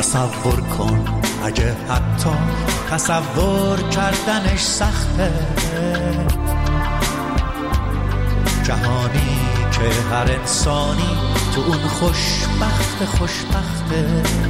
تصور کن اگه حتی تصور کردنش سخته، جهانی که هر انسانی تو اون خوشبخته،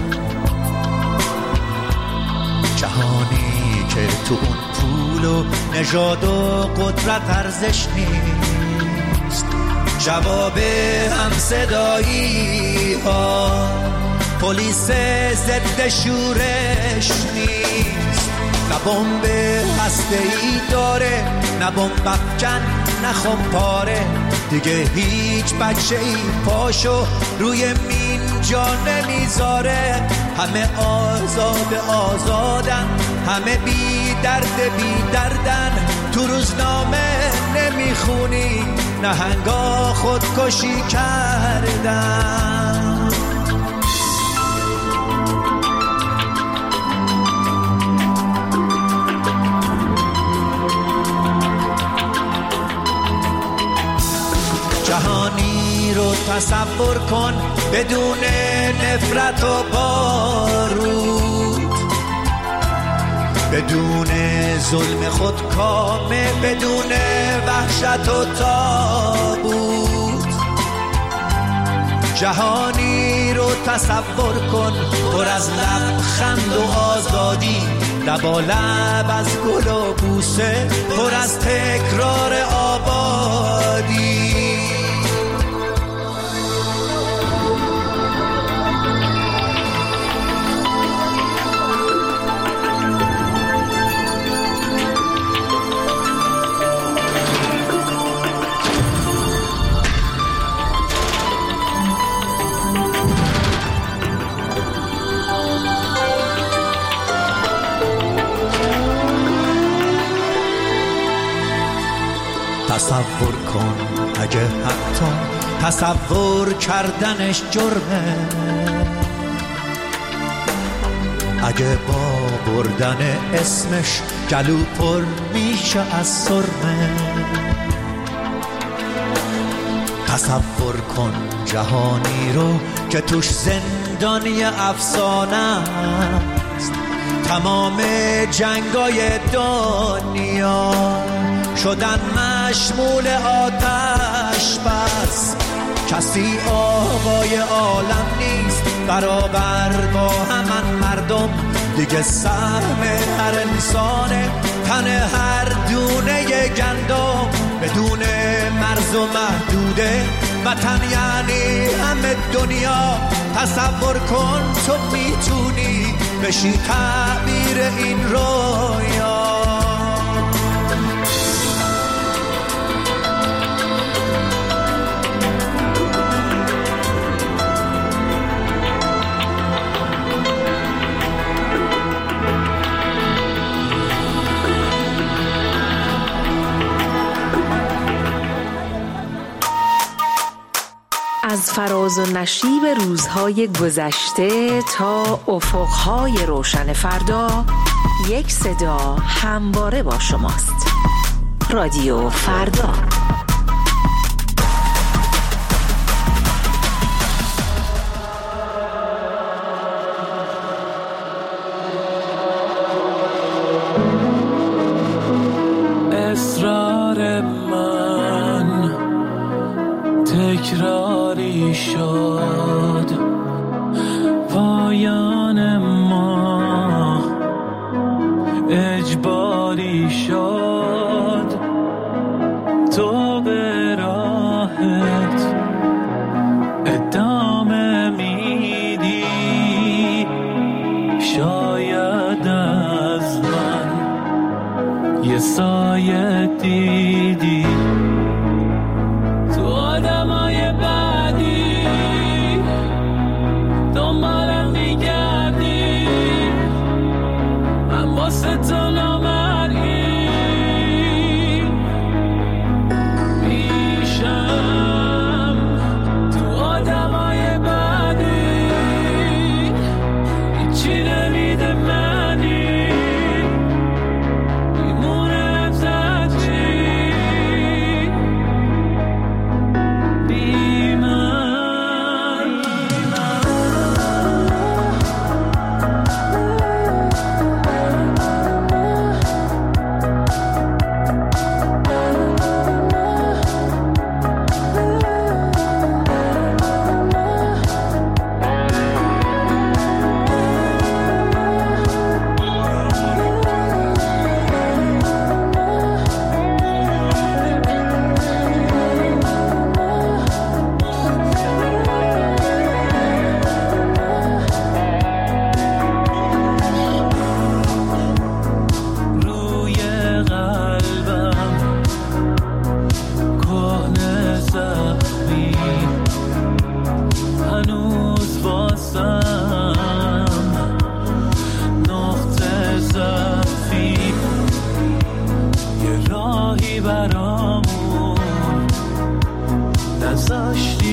جهانی که تو اون پول و نژاد و قدرت ارزش نیست، جواب همصدایی ها پلیس ضد شورش نیست، نه بمب هسته‌ای داره، نه بمب افکن، نه خمپاره، دیگه هیچ بچه‌ای پاشو روی مین جا نمیذاره، همه آزادن، همه بی دردن، تو روزنامه نمیخونی نهنگا خودکشی کردن. جهانی رو تصور کن بدون نفرت و بارود، بدون ظلم خودکامه، بدون وحشت و تابوت. جهانی رو تصور کن پر از لبخند و آزادی، لبالب از گل و بوسه، پر از تکرار آبادی. تصور کن اگه حتی تصور کردنش جرمه، اگه با بردن اسمش گلو پر میشه از سرمه. تصور کن جهانی رو که توش زندانی افسانه است، تمام جنگای دنیا شدن مشمول آتش بس، کسی آقای عالم نیست برابر با همان مردم، دیگه سهم هر انسانه تن هر دونه گندم، بدون مرز و محدوده وطن یعنی همه دنیا. تصور کن تو میتونی بشی تعبیر این رویا. از فراز و نشیب روزهای گذشته تا افقهای روشن فردا، یک صدا همواره با شماست. رادیو فردا. اصرار من تکراری شد، پایان ما اجباری شد، تو به راحت ادامه میدی، شاید از من یه سایه دیدی، تو آدمای بعدی دنبالم میگردی، من واسه تو نامرئی میشم، تو آدمای بعدی هیچی نمیده منی، میمونه زدی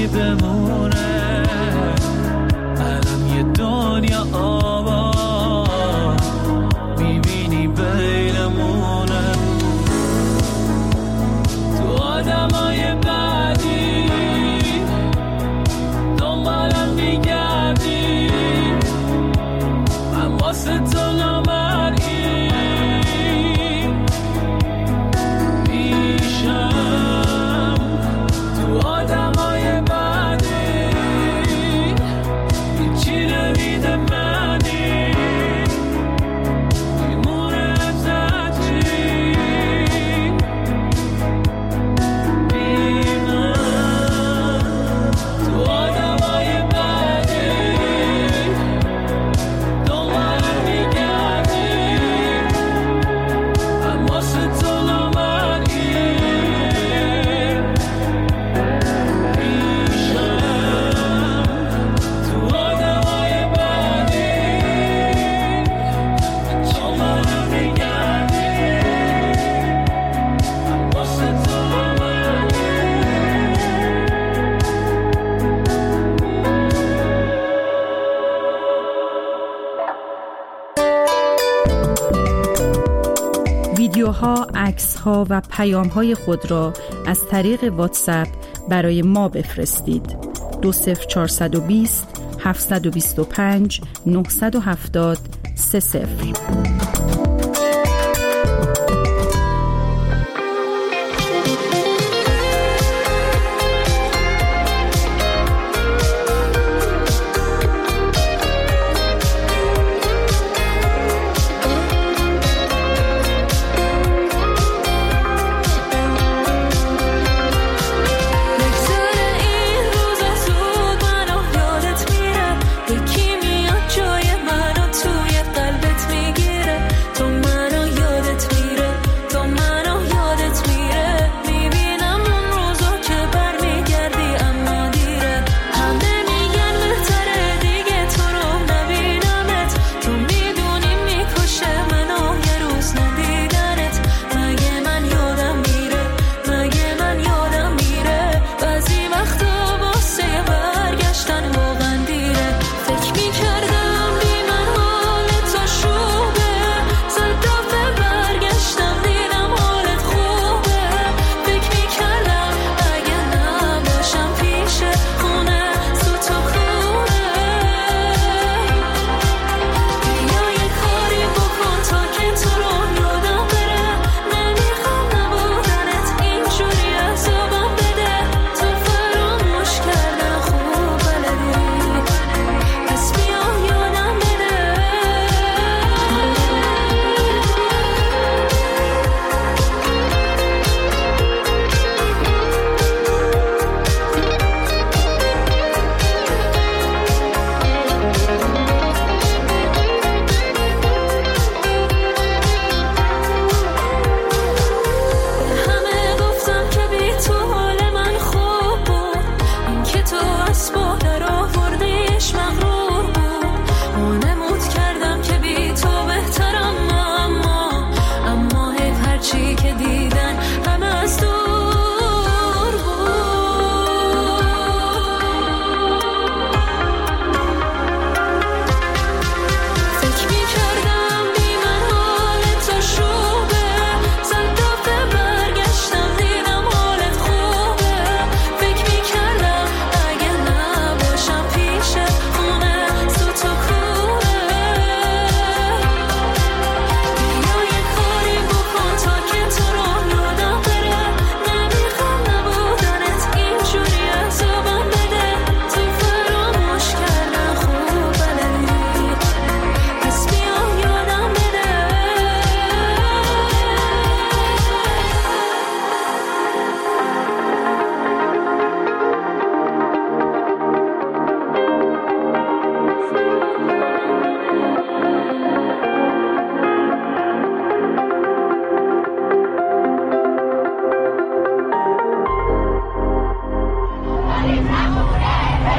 چی بمونه الان یه دنیا آباد میبینی بینمونه تو آدمای بعدی دنبالم میگردی من واسه تو نامرئی میشم تو آدمای بعدی هیچی نمیده منی میمونه ازت چی میمونم تو آدمای بعدی دنبالم میگردی من واسه تو نامرئی میشم تو آدمای بعدی دنبالم میگردی من واسه تو نامرئی ویدیوها، عکس‌ها و پیام‌های خود را از طریق واتساپ برای ما بفرستید. 20420 725 970 30.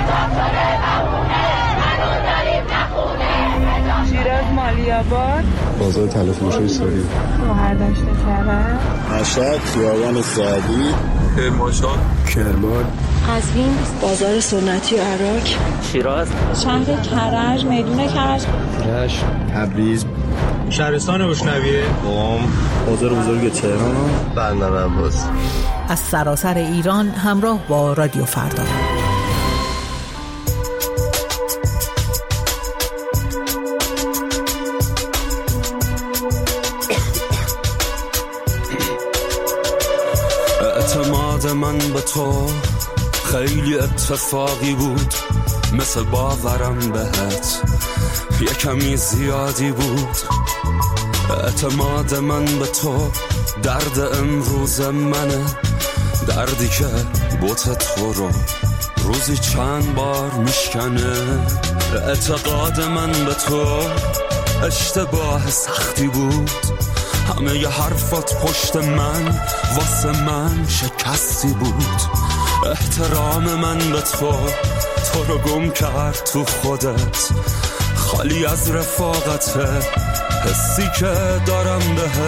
مالی‌آباد بازار تلفروشی ساری، بهرداشت کرد، مشهد، خیابان سعدی، کرمانشاه، کرمان، قزوین، بازار سنتی عراق، شیراز، شهر کرج، میدون کرج، رشت، تبریز، شهرستان روشنویه، قم، بازار بزرگ تهران، بندر عباس. از سراسر ایران همراه با رادیو فردا. اعتماد من به تو خیلی اتفاقی بود، مثل باورم بهت یه کمی زیادی بود. اعتماد من به تو درد امروز منه، دردی که بوت تو رو روزی چند بار میشکنه. اعتقاد من به تو اشتباه سختی بود، همه ی حرفات پشت من واسه من شکستی بود. احترام من به تو رو گم کرد تو خودت، خالی از رفاقت حسی که دارم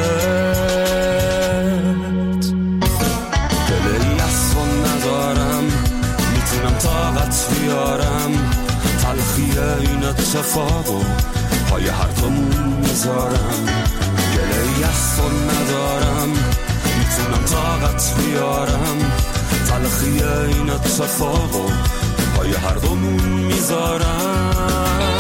بهت. دلی از تو ندارم، میتونم طاقت بیارم، تلخی این اتفاقو پای هر دومون میذارم. گله‌ای از تو ندارم، میتونم طاقت بیارم، تلخی این اتفاقو پای هر دومون میذارم.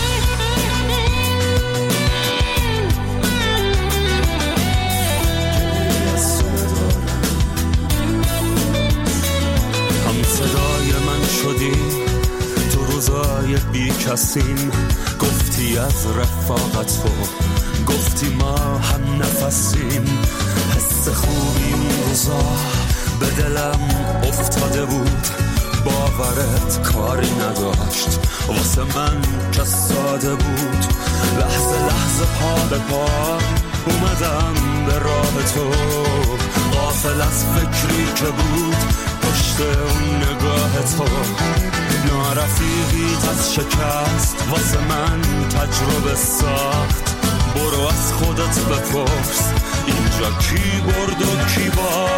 هم صدای من شدی تو روزای بی کسیم، گفتی از رفاقت تو، گفتی ما هم نفسیم. حس خوبی اون روزا به دلم افتاده بود، باورت کاری نداشت واسه من که ساده بود. لحظه لحظه پا به پا اومدم به راه تو، غافل از فکری که بود پشت اون نگاه تو. نارفیقیت از شکست واسه من تجربه ساخت، برو از خودت بپرس اینجا کی برد و کی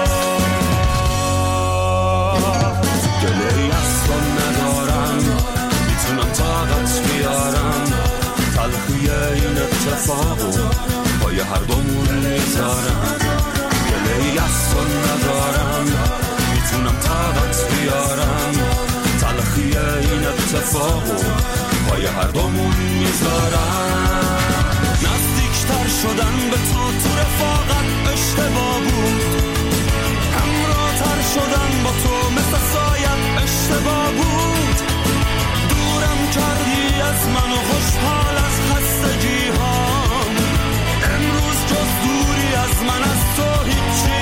باخت. گله‌ای از تو ندارم، میتونم طاقت بیارم، تلخی این اتفاقو پای هر دومون میذارم. گله‌ای از تو ندارم، میتونم طاقت بیارم، تلخی این اتفاقو پای هر دومون میذارم. نزدیکتر شدن به تو رفاقت اشتباه بود، همراه‌تر شدن با تو مثل سایت اشتباه بود. دورم کردی از من و خوشحال از خستگی هام، امروز جز دوری از من از تو هیچی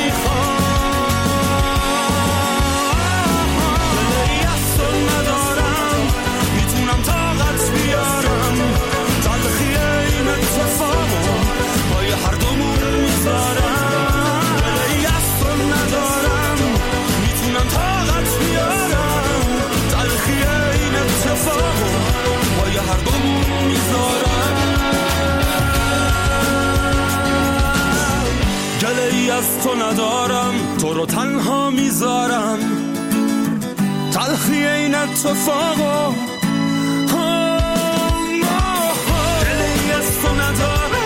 نمیخوام. دلی از تو ندارم، میتونم طاقت بیارم، تلخی این اتفاقو پای هر دومون میذارم. دلی از تو ندارم، میتونم طاقت بیارم، تلخی این اتفاقو پای هر دومون میذارم. گله‌ای از تو ندارم، تو رو تنها میذارم، تلخی این اتفاقو. گله‌ای از تو ندارم،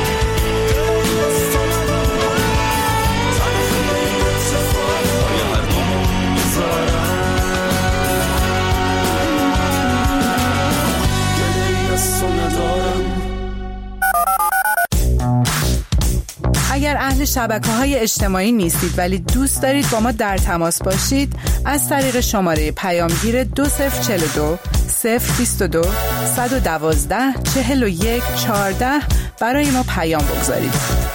اگر اهل شبکه‌های اجتماعی نیستید ولی دوست دارید با ما در تماس باشید، از طریق شماره پیامگیر 2042 022 112 41 14 برای ما پیام بگذارید.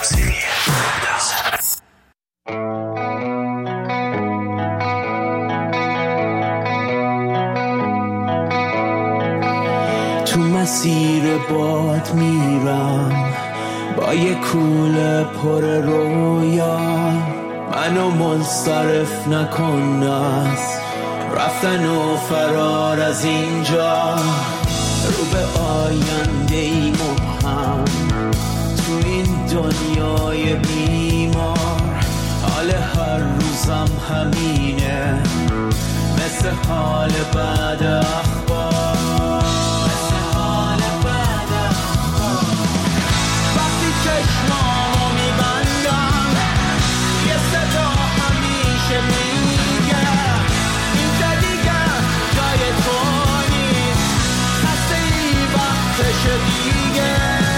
تو مسیر باد میرم با یه کوله پر رویا، منو منصرف نکن از رفتن و فرار از اینجا. رو به آینده ای مبهم دنیای بیمار، حال هر روزم همینه، مثل حال بعد اخبار، مثل حال بعد اخبار. وقتی چشمامو میبندم یه صدا همیشه میگه اینجا دیگه جای تو نیست، خسته ای وقتشه دیگه.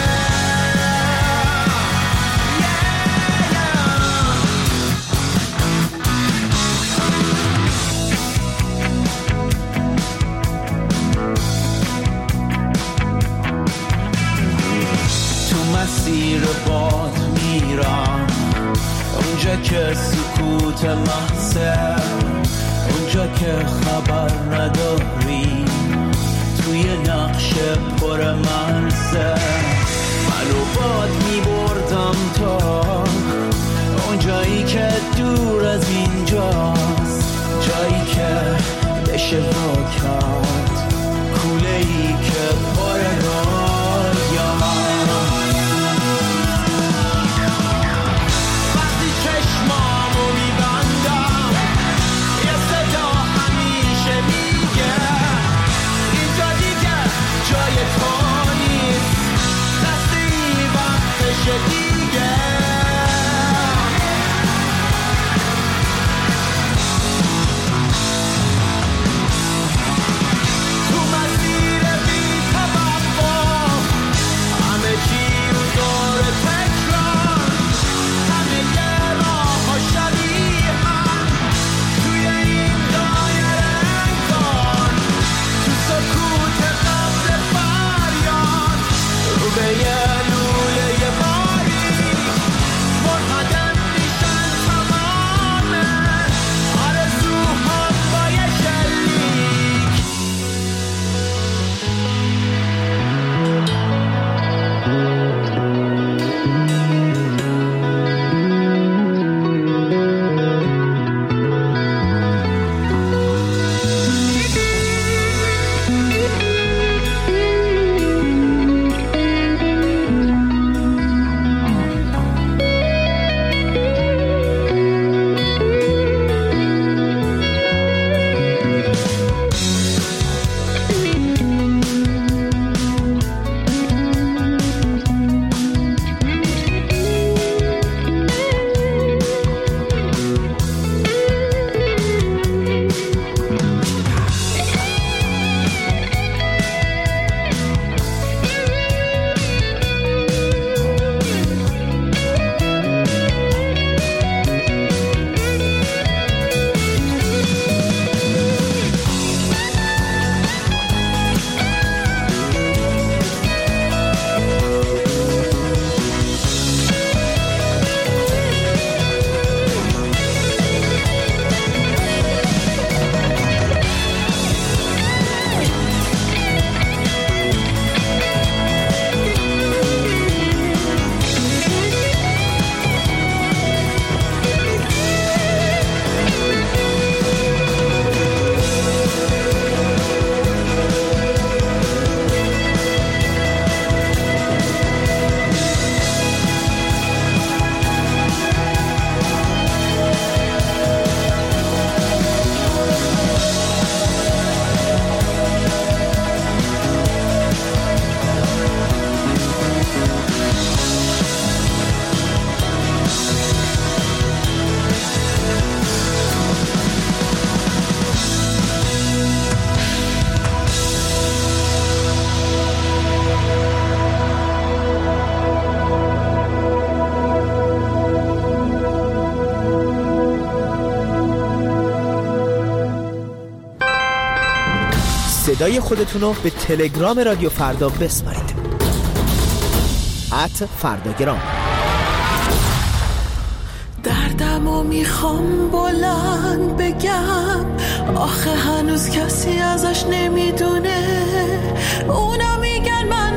مسیر باد میرم اونجا که سکوت محضه، اونجا که خبر نداری، توی نقش پر مرزه. منو باد میبردم تا اونجایی که دور از اینجاست، جایی که بشه وا کرد کوله ای که پر رویاست. صدای خودتونو به تلگرام رادیو فردا بسپارید. @فرداگرام. دردمو میخوام بلند بگم، آخه هنوز کسی ازش نمیدونه. اونا میگن من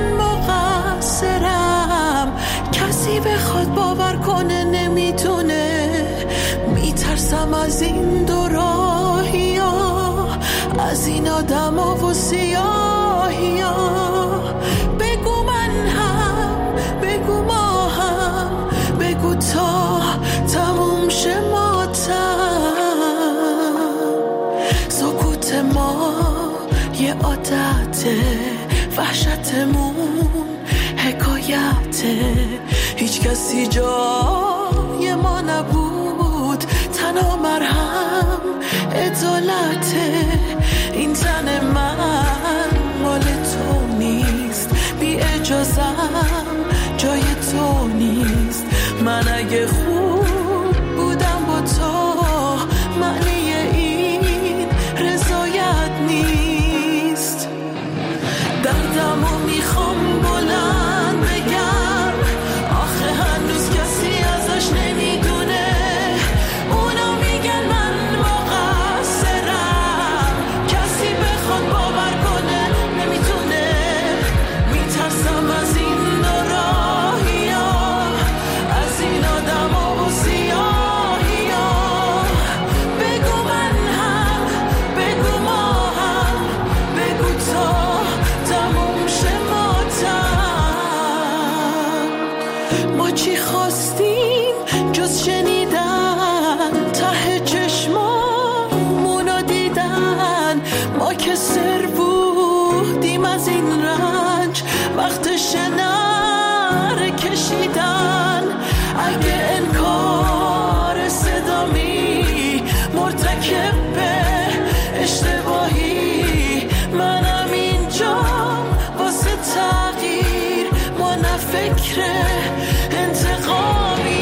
مقصرم، کسی بخواد باور کنه نمیتونه. میترسم از این دو راهیا، از این آدما و سیاهیا. بگو من هم، بگو ما هم یه عادته، وحشتمون حکایته، هیچ کسی جای ما نبود، تنها مرهم عدالته. این تن من مال تو نیست، بی اجازم جای تو نیست. من اگه خوب بودم با تو، معنی این رضایت نیست. دردمو میخوام بلند بگم، آخه هنوز کسی ازش نمیدونه. اونا میگن من مقصرم، کسی بخواد باور کنه نمیتونه. میترسم از این ناراحی ها، از این آدم ها و سیاهی ها. بگو من هم، بگو ما هم، بگو تا تموم شه ماتم. ما چی خواستیم جز شنیدن، ته چشمامونو دیدن. ما که سر بودیم از این رنج، وقتش نره کشیدن. اگه انکار صدامی مرتکب به اشتباهی، منم اینجا واسه تغییر، ما نه فکر انتقامی.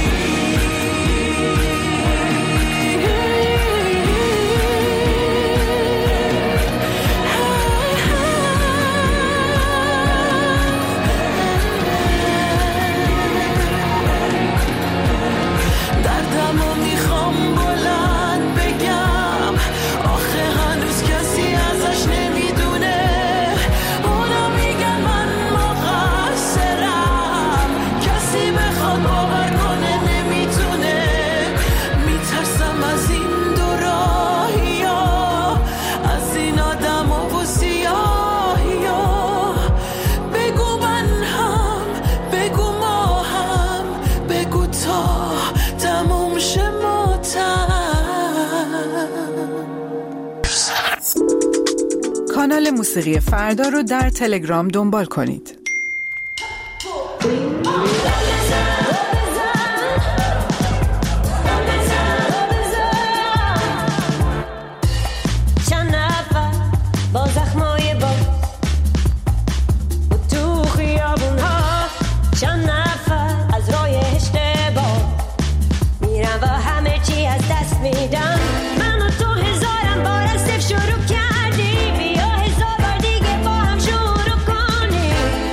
دردمو میخوام بلند بگم، آخه هنوز کسی ازش نمیدونه. اونا میگن من مقصرم، کسی بخواد باور کنه نمیتونه. میترسم از این دو راهی ها، از این آدم ها و سیاهی ها. بگو من هم، بگو ما هم، بگو تا تموم شه ماتم. کانال موسیقی فردا رو در تلگرام دنبال کنید. چند نفر با زخمای باز و تو خیابون ها، چند نفر از راه اشتباه میرن و همه چی از دست میدن. من و تو هزارم بار از صفر شروع کردیم، بیا هزار بار دیگه با هم شروع کنیم.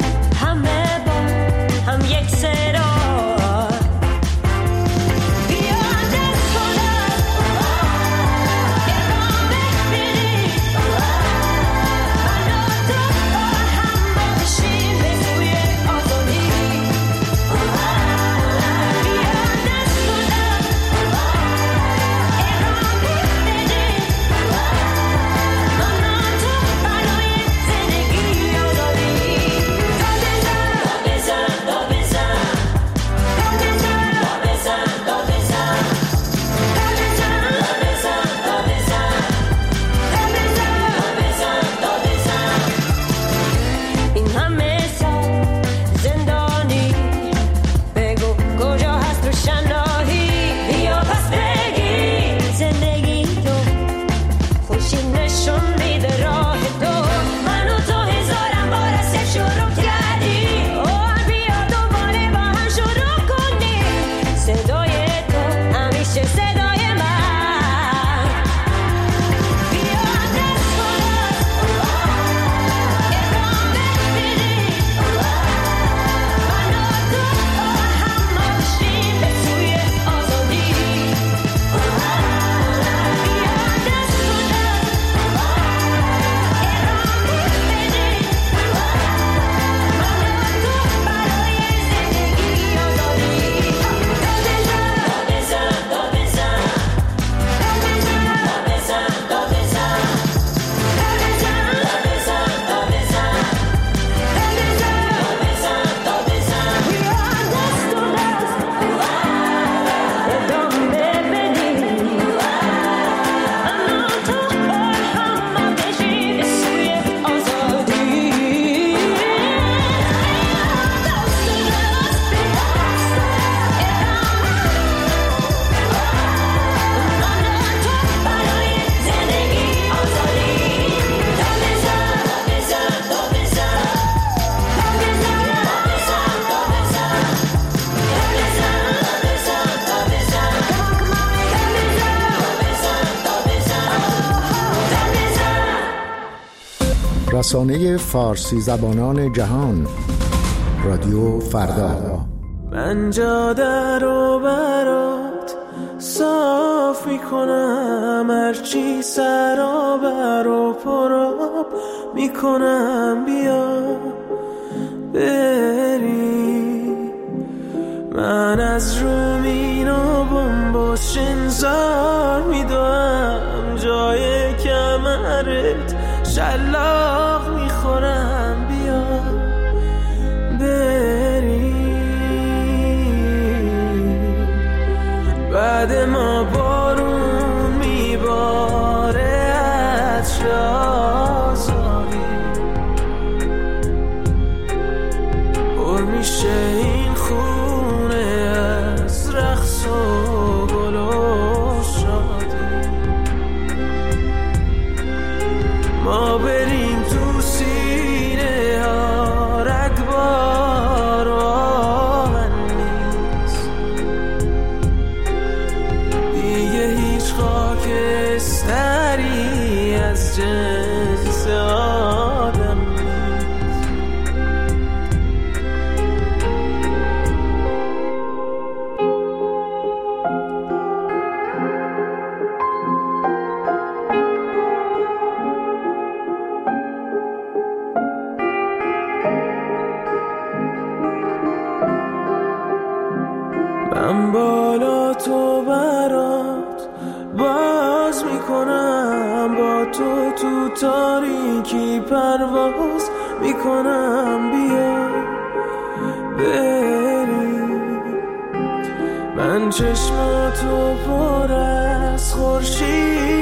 رسانه فارسی زبانان جهان، رادیو فردا. من جاده رو برات صاف میکنم، هرچی سرابر و پراب میکنم، بیا بری. من از رومین و بمبوس شنزار میدوم، جای کمرت شلاق میخورم، بیا بری. بعد ما بارون میباره از شازاری، پر میشه این خونه از رقص و گل و شادی. ما بریم تو سینه ها رگبار و آهن نیست، دیگه هیچ خاکستری از جنس آدم نیست. من بالا تو برات باز میکنم، با تو تو تاریکی پرواز میکنم، بیا بری. من چشماتو پر از خورشید